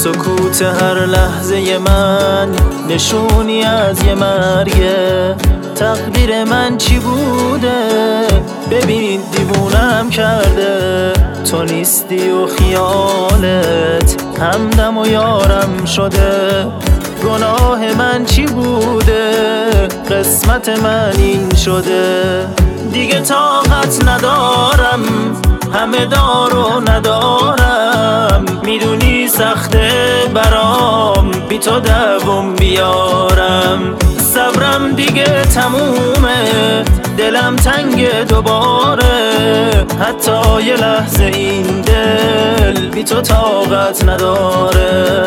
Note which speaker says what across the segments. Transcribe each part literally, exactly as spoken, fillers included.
Speaker 1: سکوت هر لحظه من نشونی از یه مرگه. تقدیر من چی بوده ببین دیوونم کرده. تو نیستی و خیالت همدم و یارم شده. گناه من چی بوده قسمت من این شده. دیگه طاقت ندارم همه دارو ندارم. میدونی سخته برام بی تو دوم بیارم. صبرم دیگه تمومه دلم تنگ دوباره. حتی یه لحظه این دل بی تو طاقت نداره.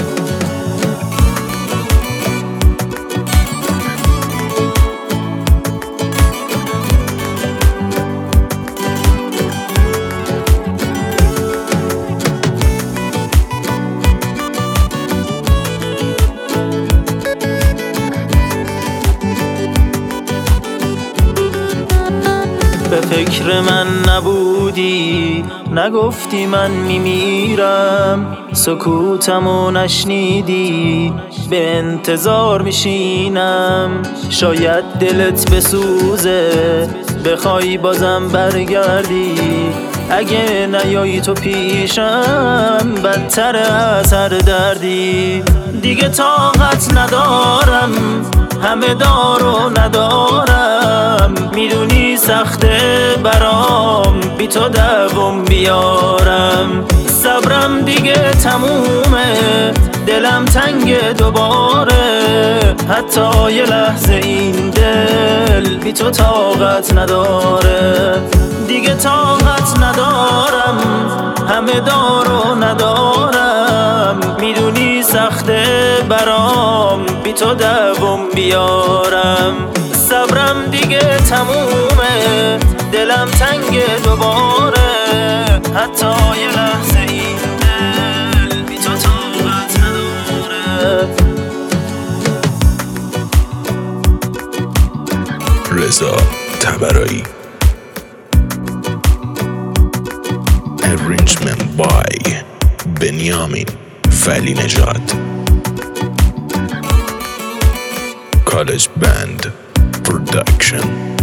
Speaker 1: به فکر من نبودی نگفتی من میمیرم. سکوتمو نشنیدی به انتظار میشینم. شاید دلت بسوزه بخوای بازم برگردی. اگه نیایی تو پیشم بدتر از هر دردی. دیگه طاقت ندارم همه دارو ندارم. میدونی سخته برام بی تو دوم بیارم. صبرم دیگه تمومه دلم تنگ دوباره. حتی یه لحظه این دل بی تو طاقت نداره. دیگه طاقت ندارم همه دارو ندارم. میدونی سخته برام بی تو دوم بیارم. صبرم دیگه تمومه دلم تنگ دوباره. حتی یه لحظه این دل بی تو طاقت نداره.
Speaker 2: رضا طبرایی. Arrangement by Benjamin Fali Nejad. College Band Production.